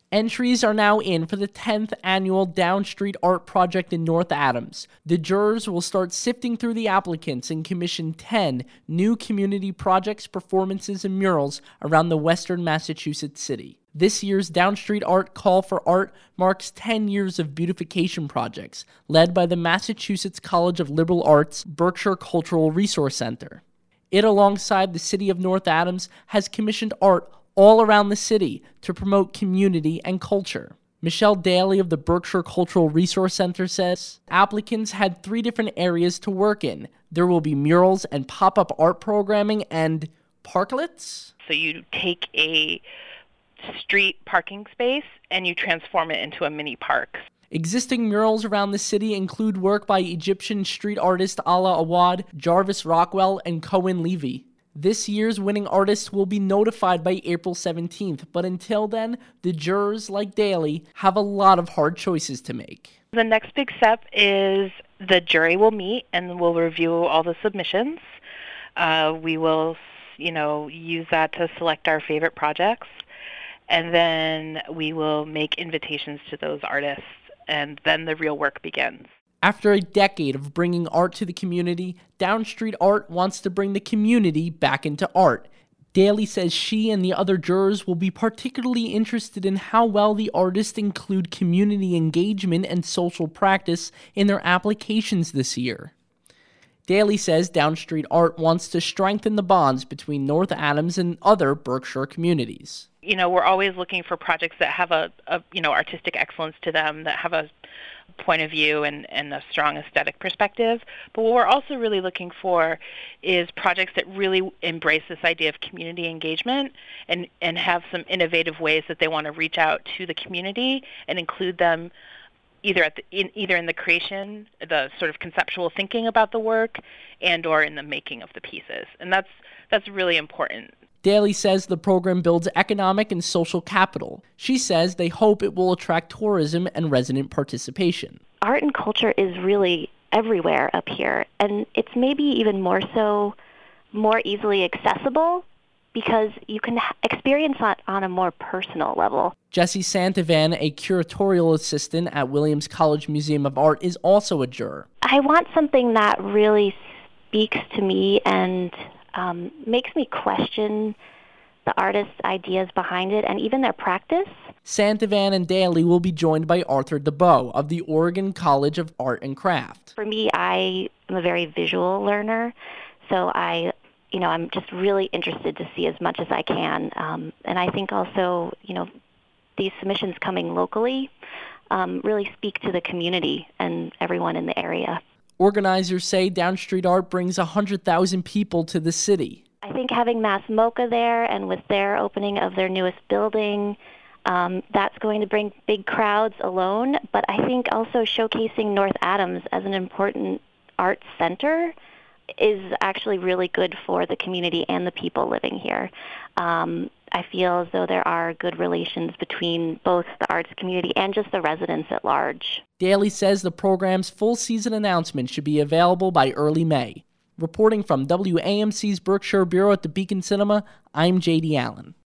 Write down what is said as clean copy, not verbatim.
Entries are now in for the 10th annual Down Street Art Project in North Adams. The jurors will start sifting through the applicants and commission 10 new community projects, performances, and murals around the western Massachusetts city. This year's Down Street Art Call for Art marks 10 years of beautification projects, led by the Massachusetts College of Liberal Arts Berkshire Cultural Resource Center. It, alongside the city of North Adams, has commissioned art all around the city to promote community and culture. Michelle Daly of the Berkshire Cultural Resource Center says applicants had 3 different areas to work in. There will be murals and pop-up art programming and parklets. So you take a street parking space and you transform it into a mini park. Existing murals around the city include work by Egyptian street artist Ala Awad, Jarvis Rockwell, and Cohen Levy. This year's winning artists will be notified by April 17th, but until then, the jurors, like Daly, have a lot of hard choices to make. The next big step is the jury will meet and will review all the submissions. We will, use that to select our favorite projects, and then we will make invitations to those artists, and then the real work begins. After a decade of bringing art to the community, Down Street Art wants to bring the community back into art. Daly says she and the other jurors will be particularly interested in how well the artists include community engagement and social practice in their applications this year. Daly says Down Street Art wants to strengthen the bonds between North Adams and other Berkshire communities. We're always looking for projects that have a artistic excellence to them, that have a point of view and a strong aesthetic perspective. But what we're also really looking for is projects that really embrace this idea of community engagement and have some innovative ways that they want to reach out to the community and include them either in the creation, the sort of conceptual thinking about the work, and or in the making of the pieces. And that's really important. Daly says the program builds economic and social capital. She says they hope it will attract tourism and resident participation. Art and culture is really everywhere up here, and it's maybe even more easily accessible because you can experience it on a more personal level. Jessie Santivan, a curatorial assistant at Williams College Museum of Art, is also a juror. I want something that really speaks to me and makes me question the artists' ideas behind it and even their practice. Santivan and Daly will be joined by Arthur DeBow of the Oregon College of Art and Craft. For me, I am a very visual learner, so I'm just really interested to see as much as I can. And I think also, these submissions coming locally really speak to the community and everyone in the area. Organizers say Down Street Art brings 100,000 people to the city. I think having Mass MoCA there and with their opening of their newest building, that's going to bring big crowds alone. But I think also showcasing North Adams as an important arts center is actually really good for the community and the people living here. I feel as though there are good relations between both the arts community and just the residents at large. Daly says the program's full season announcement should be available by early May. Reporting from WAMC's Berkshire Bureau at the Beacon Cinema, I'm J.D. Allen.